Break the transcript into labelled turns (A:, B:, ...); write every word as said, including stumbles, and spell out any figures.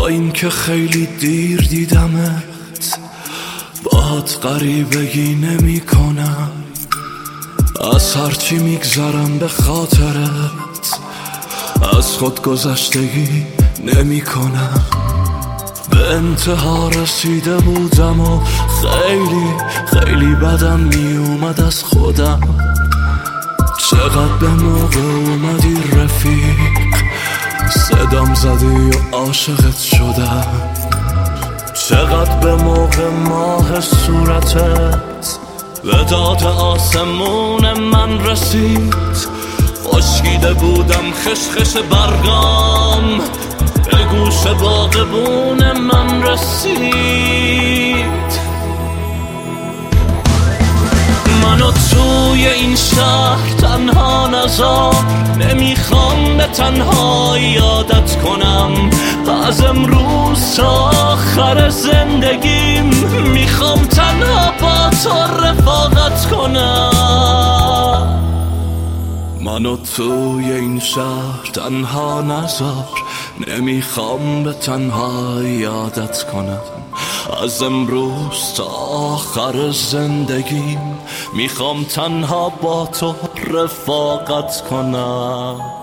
A: این که خیلی دیر دیدمت، باهات غریبگی نمی کنم. از هرچی میگذرم به خاطرت، از خود گذشتگی نمی کنم. به انتها رسیده بودم و خیلی خیلی بدم می اومد از خودم. چقدر به موقع اومدی رفیق، صدام زدی و عاشقت شدم. چقدر به موقع ماه صورتت به داد آسمون من رسید. خشکیده بودم خشخش برگام، به گوش باغبون من رسید. منو توی این شهر تنها نذار، نمیخوام به تنها یادت کنم. از امروز تا آخر زندگیم میخوام تنها با تو رفاقت کنم. منو توی این شهر تنها نذار، نمیخوام به تنها یادت کنم. از امروز تا آخر زندگیم میخوام تنها با تو رفاقت کنم.